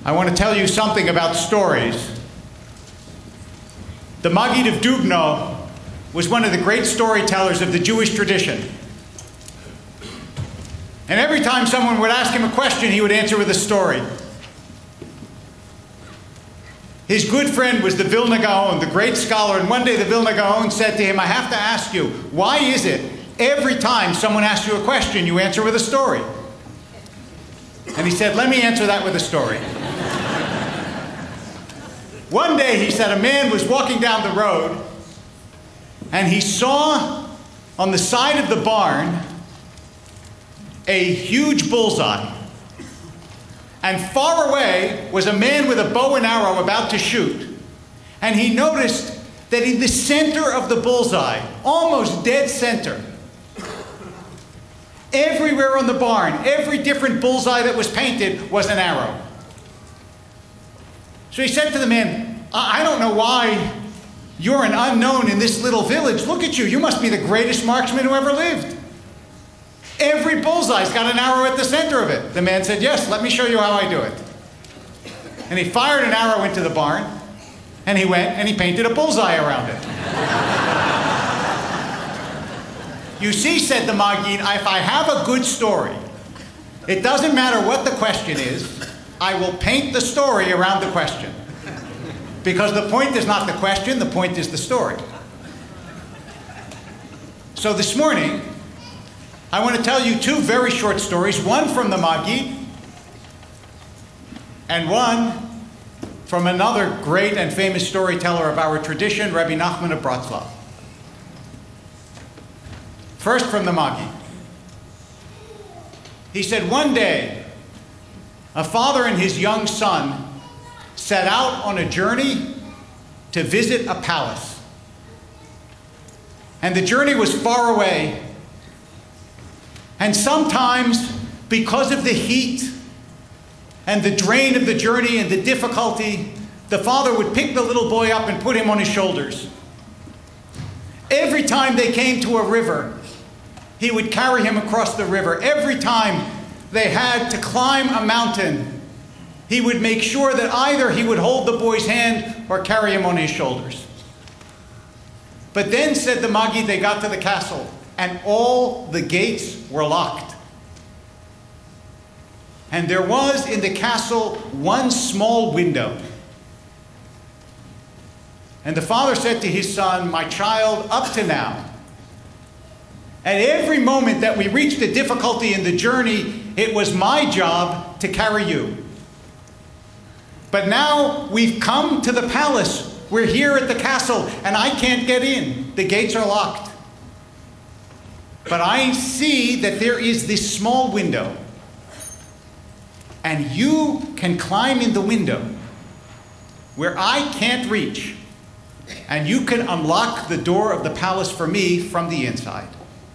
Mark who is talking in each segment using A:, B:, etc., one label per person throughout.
A: I want to tell you something about stories. The Maggid of Dubno was one of the great storytellers of the Jewish tradition. And every time someone would ask him a question, he would answer with a story. His good friend was the Vilna Gaon, the great scholar, and one day the Vilna Gaon said to him, I have to ask you, why is it every time someone asks you a question, you answer with a story? And he said, let me answer that with a story. One day, he said, a man was walking down the road, and he saw on the side of the barn a huge bullseye. And far away was a man with a bow and arrow about to shoot. And he noticed that in the center of the bullseye, almost dead center, everywhere on the barn, every different bullseye that was painted was an arrow. So he said to the man, I don't know why you're an unknown in this little village. Look at you. You must be the greatest marksman who ever lived. Every bullseye's got an arrow at the center of it. The man said, yes, let me show you how I do it. And he fired an arrow into the barn, and he went and he painted a bullseye around it. You see, said the Maggid, if I have a good story, it doesn't matter what the question is, I will paint the story around the question. Because the point is not the question, the point is the story. So this morning, I want to tell you two very short stories, one from the Maggid and one from another great and famous storyteller of our tradition, Rabbi Nachman of Bratslav. First from the Maggid. He said, one day, a father and his young son set out on a journey to visit a palace. And the journey was far away. And sometimes, because of the heat and the drain of the journey and the difficulty, the father would pick the little boy up and put him on his shoulders. Every time they came to a river, he would carry him across the river. Every time they had to climb a mountain, he would make sure that either he would hold the boy's hand or carry him on his shoulders. But then, said the Maggid, they got to the castle, and all the gates were locked. And there was in the castle one small window. And the father said to his son, my child, up to now, at every moment that we reached a difficulty in the journey, it was my job to carry you. But now we've come to the palace. We're here at the castle, and I can't get in. The gates are locked. But I see that there is this small window, and you can climb in the window where I can't reach, and you can unlock the door of the palace for me from the inside.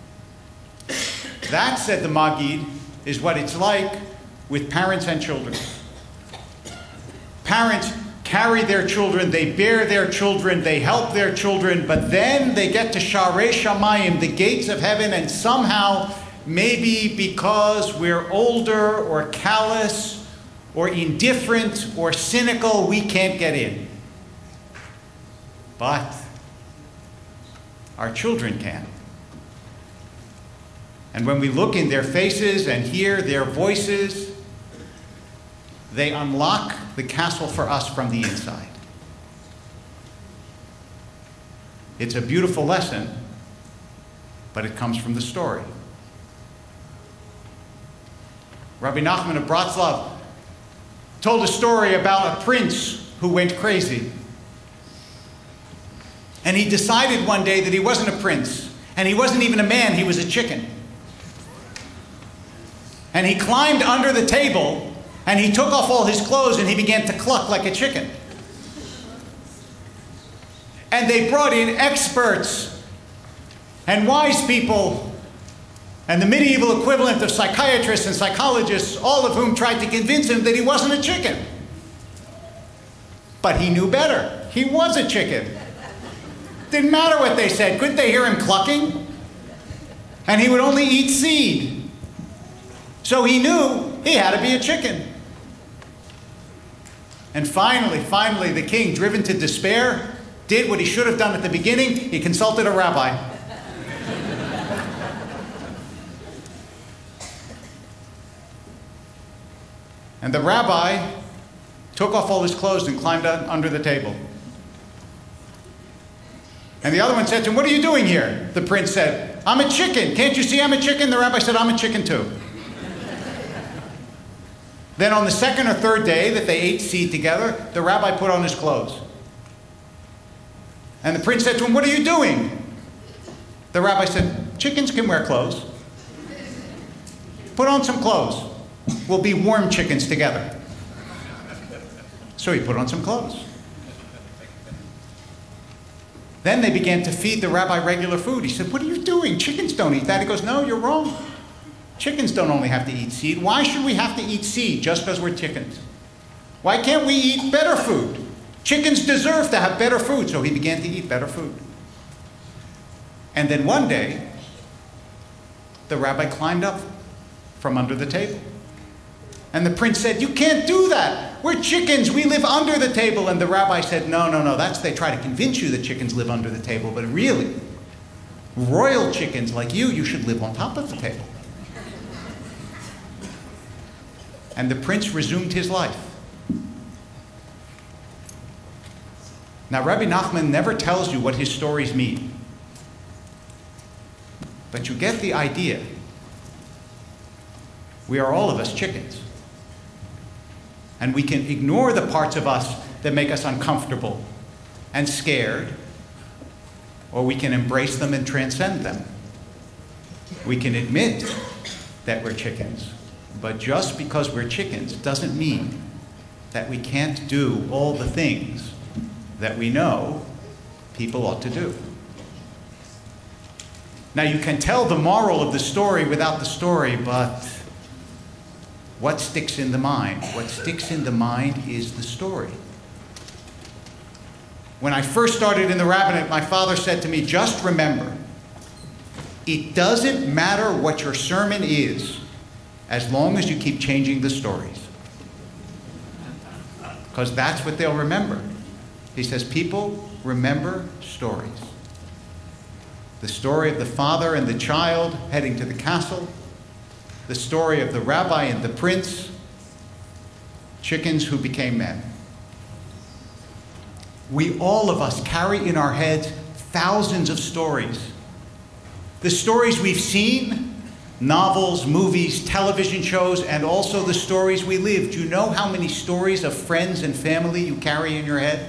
A: That, said the Maggid, is what it's like with parents and children. Parents carry their children, they bear their children, they help their children, but then they get to Sharei Shamayim, the gates of heaven, and somehow, maybe because we're older or callous or indifferent or cynical, we can't get in. But our children can. And when we look in their faces and hear their voices, they unlock the castle for us from the inside. It's a beautiful lesson, but it comes from the story. Rabbi Nachman of Bratslav told a story about a prince who went crazy. And he decided one day that he wasn't a prince, and he wasn't even a man, he was a chicken. And he climbed under the table, and he took off all his clothes, and he began to cluck like a chicken. And they brought in experts and wise people and the medieval equivalent of psychiatrists and psychologists, all of whom tried to convince him that he wasn't a chicken. But he knew better. He was a chicken. Didn't matter what they said. Couldn't they hear him clucking? And he would only eat seed. So he knew he had to be a chicken. And finally, the king, driven to despair, did what he should have done at the beginning. He consulted a rabbi. And the rabbi took off all his clothes and climbed out under the table. And the other one said to him, "What are you doing here?" The prince said, "I'm a chicken. Can't you see I'm a chicken?" The rabbi said, "I'm a chicken too." Then on the second or third day that they ate seed together, the rabbi put on his clothes. And the prince said to him, "What are you doing?" The rabbi said, "Chickens can wear clothes. Put on some clothes. We'll be warm chickens together." So he put on some clothes. Then they began to feed the rabbi regular food. He said, "What are you doing? Chickens don't eat that." He goes, "No, you're wrong. Chickens don't only have to eat seed. Why should we have to eat seed just because we're chickens? Why can't we eat better food? Chickens deserve to have better food." So he began to eat better food. And then one day, the rabbi climbed up from under the table. And the prince said, "You can't do that. We're chickens. We live under the table." And the rabbi said, No. They try to convince you that chickens live under the table. But really, royal chickens like you should live on top of the table. And the prince resumed his life. Now, Rabbi Nachman never tells you what his stories mean. But you get the idea. We are all of us chickens. And we can ignore the parts of us that make us uncomfortable and scared, or we can embrace them and transcend them. We can admit that we're chickens, but just because we're chickens doesn't mean that we can't do all the things that we know people ought to do. Now, you can tell the moral of the story without the story, but what sticks in the mind? What sticks in the mind is the story. When I first started in the rabbinate, my father said to me, "Just remember, it doesn't matter what your sermon is, as long as you keep changing the stories." Because that's what they'll remember. He says, people remember stories. The story of the father and the child heading to the castle, the story of the rabbi and the prince, chickens who became men. We, all of us, carry in our heads thousands of stories. The stories we've seen, novels, movies, television shows, and also the stories we live. Do you know how many stories of friends and family you carry in your head?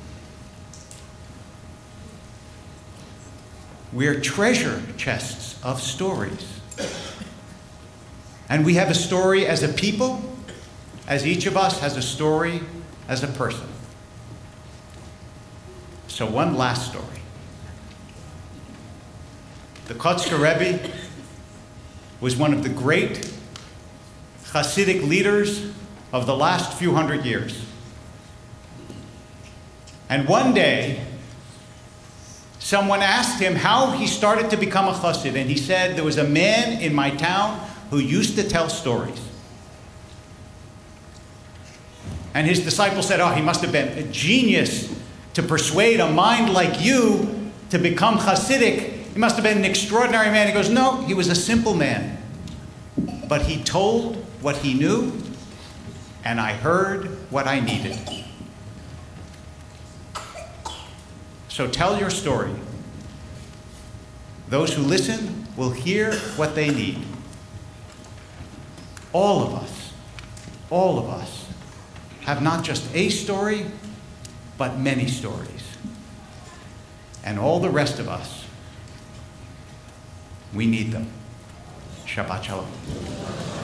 A: We're treasure chests of stories. And we have a story as a people, as each of us has a story as a person. So one last story. The Kotzker Rebbe was one of the great Hasidic leaders of the last few hundred years. And one day, someone asked him how he started to become a Chassid, and he said, "There was a man in my town who used to tell stories." And his disciples said, "Oh, he must have been a genius to persuade a mind like you to become Hasidic. He must have been an extraordinary man." He goes, "No, he was a simple man. But he told what he knew, and I heard what I needed." So tell your story. Those who listen will hear what they need. All of us have not just a story, but many stories. And all the rest of us, we need them. Shabbat Shalom.